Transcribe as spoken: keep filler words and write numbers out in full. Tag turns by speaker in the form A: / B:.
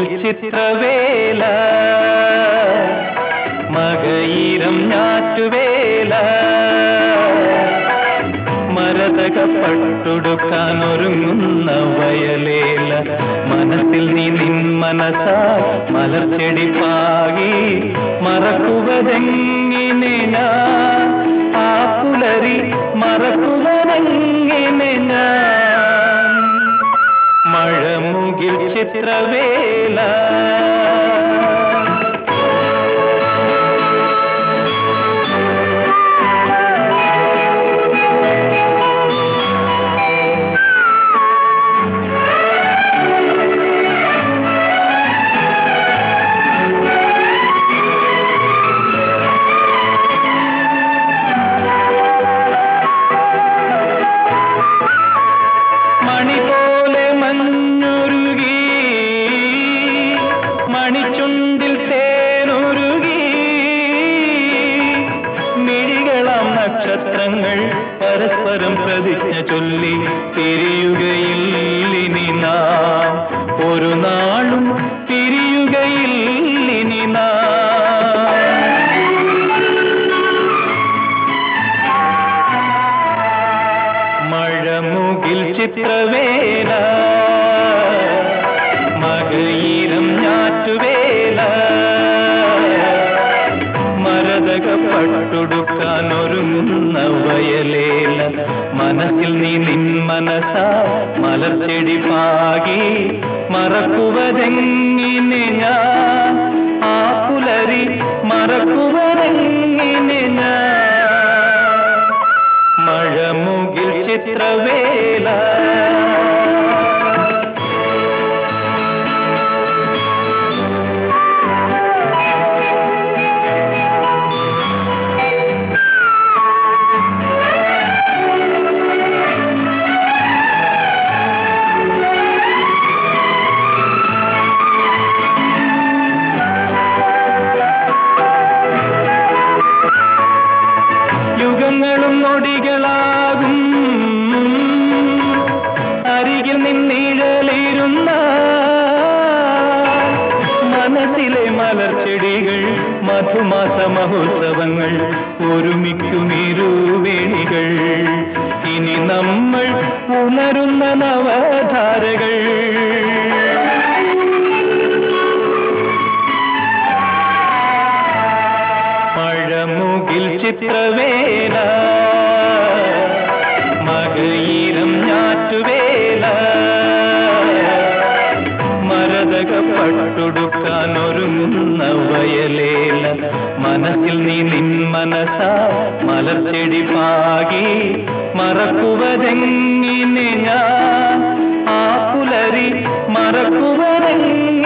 A: ചിത്രവേല മകയിരം ഞാറ്റുവേല മരതകപ്പട്ടുടുക്കാൻ ഒരുങ്ങുന്ന വയലേല മനസ്സിൽ നീ നിൻ മനസാ മലർച്ചെടി പാകി മറക്കുവതെങ്ങിനെ ഞാൻ ആ പുലരി മറക്കുവതെങ്ങിനെ ഞാൻ മഴമുകിൽ ചിത്രവേല മണിച്ചുണ്ടിൽ തേനൊരുകി മിഴികളാം നക്ഷത്രങ്ങൾ പരസ്പരം പ്രതിജ്ഞ ചൊല്ലി തിരിയുകയില്ലിനി നാം ഒരു നാളും തിരിയുകയില്ലിനി നാം മഴമുകിൽ ചിത്രവേല മകയിരം ഞാറ്റുവേല മരതകപ്പട്ടുടുക്കാൻ ഒരുങ്ങുന്ന വയലേല മനസ്സിൽ നീ നിൻ മനസാ മലർച്ചെടി പാകി മറക്കുവതെങ്ങിനെ ഞാൻ ആ പുലരി മറക്കുവതെങ്ങിനെ ഞാൻ മഴമുകിൽ ചിത്രവേല യുഗങ്ങളും നൊടികളാകും അരികിൽ നിന്നിഴലിരുന്ന മനസ്സിലെ മലർച്ചെടികൾ മധുമാസ മഹോത്സവങ്ങൾ ഒരുമിക്കുമിരുവേണികൾ ഇനി നമ്മൾ ഉണരുന്ന നവധാരകൾ മഴമുകിൽ ചിത്രവേല മകയിരം ഞാറ്റുവേല മരതകപ്പട്ടുടുക്കാൻ ഒരുങ്ങുന്ന വയലേല മനസ്സിൽ നീ നിൻ മനസാ മലർച്ചെടി പാകി മറക്കുവതെങ്ങിനെ ഞാൻ ആ പുലരി മറക്കുവതെങ്ങിനെ